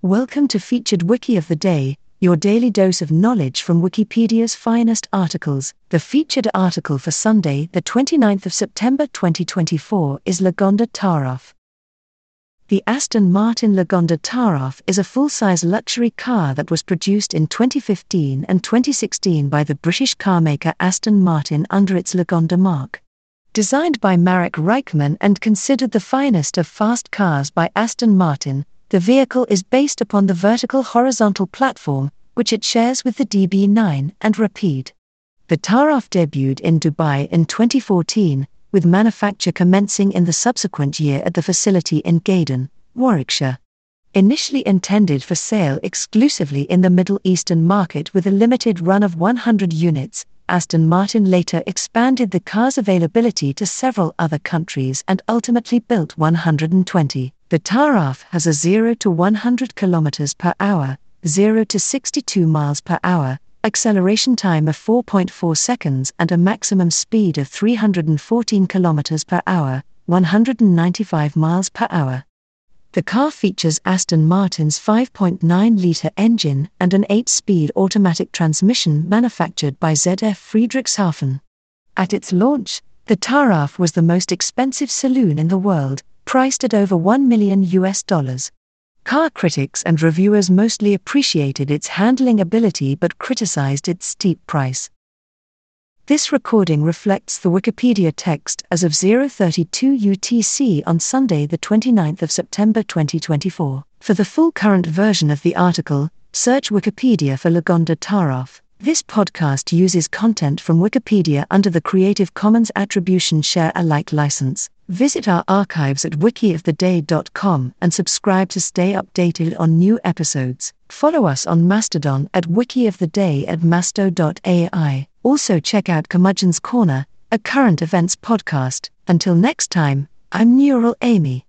Welcome to Featured Wiki of the Day, your daily dose of knowledge from Wikipedia's finest articles. The featured article for Sunday, the 29th of September 2024 is Lagonda Taraf. The Aston Martin Lagonda Taraf is a full-size luxury car that was produced in 2015 and 2016 by the British carmaker Aston Martin under its Lagonda mark. Designed by Marek Reichman and considered the finest of fast cars by Aston Martin, the vehicle is based upon the vertical-horizontal platform, which it shares with the DB9 and Rapide. The Taraf debuted in Dubai in 2014, with manufacture commencing in the subsequent year at the facility in Gaydon, Warwickshire. Initially intended for sale exclusively in the Middle Eastern market with a limited run of 100 units, Aston Martin later expanded the car's availability to several other countries and ultimately built 120. The Taraf has a 0 to 100 km per hour, 0 to 62 miles per hour, acceleration time of 4.4 seconds and a maximum speed of 314 km per hour, 195 miles per hour. The car features Aston Martin's 5.9-litre engine and an 8-speed automatic transmission manufactured by ZF Friedrichshafen. At its launch, the Taraf was the most expensive saloon in the world, priced at over $1 million. Car critics and reviewers mostly appreciated its handling ability but criticized its steep price. This recording reflects the Wikipedia text as of 0:32 UTC on Sunday, the 29th of September 2024. For the full current version of the article, search Wikipedia for Lagonda Taraf. This podcast uses content from Wikipedia under the Creative Commons Attribution Share Alike license. Visit our archives at wikioftheday.com and subscribe to stay updated on new episodes. Follow us on Mastodon at wikioftheday at masto.ai. Also check out Curmudgeon's Corner, a current events podcast. Until next time, I'm Neural Amy.